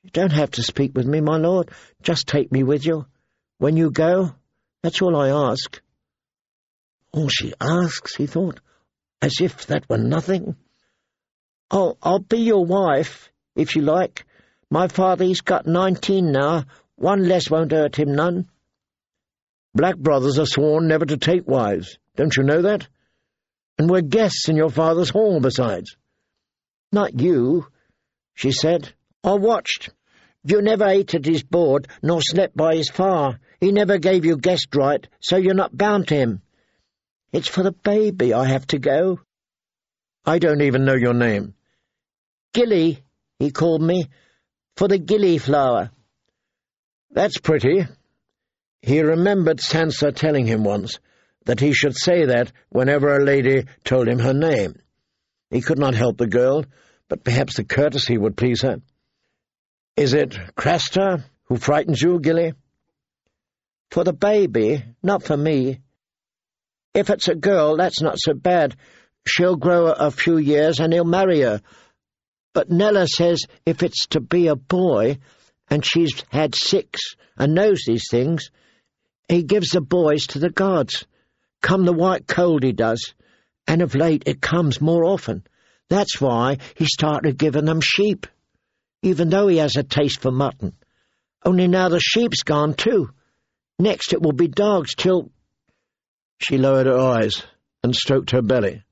You don't have to speak with me, my lord. Just take me with you. When you go, that's all I ask." "All she asks," he thought, as if that were nothing. I'll be your wife, if you like. My father, he's got 19 now. One less won't hurt him none." "Black brothers are sworn never to take wives. Don't you know that? And we're guests in your father's hall, besides." "Not you," she said. "I watched. You never ate at his board, nor slept by his fire. He never gave you guest right, so you're not bound to him. It's for the baby I have to go." "I don't even know your name." "Gilly," he called me, "for the gillyflower." "That's pretty." He remembered Sansa telling him once that he should say that whenever a lady told him her name. He could not help the girl, but perhaps the courtesy would please her. "Is it Craster who frightens you, Gilly?" "For the baby, not for me. If it's a girl, that's not so bad. She'll grow a few years and he'll marry her. But Nella says if it's to be a boy, and she's had 6 and knows these things, he gives the boys to the gods. Come the white cold he does, and of late it comes more often. That's why he started giving them sheep, even though he has a taste for mutton. Only now the sheep's gone too. Next it will be dogs till—" She lowered her eyes and stroked her belly.